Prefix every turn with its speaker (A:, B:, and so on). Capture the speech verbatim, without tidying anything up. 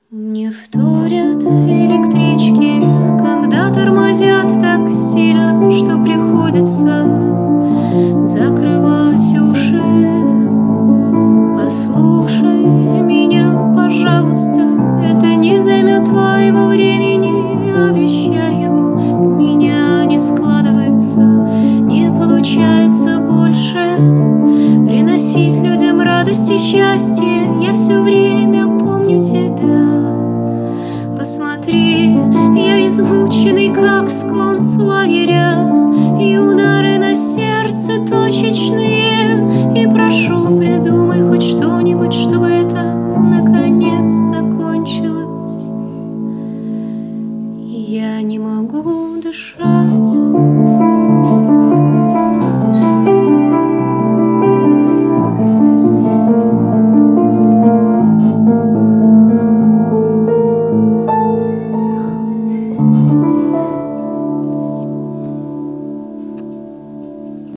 A: Не вторят электрички, когда тормозят так сильно, что приходится закрывать уши. Послушай меня, пожалуйста, это не займет твоего времени, обещаю. У меня не складывается, не получается больше приносить людям радость и счастье. Я все время помню тебя. Посмотри, я измученный, как с концлагеря, и удары на сердце точечные, и прошу, придумай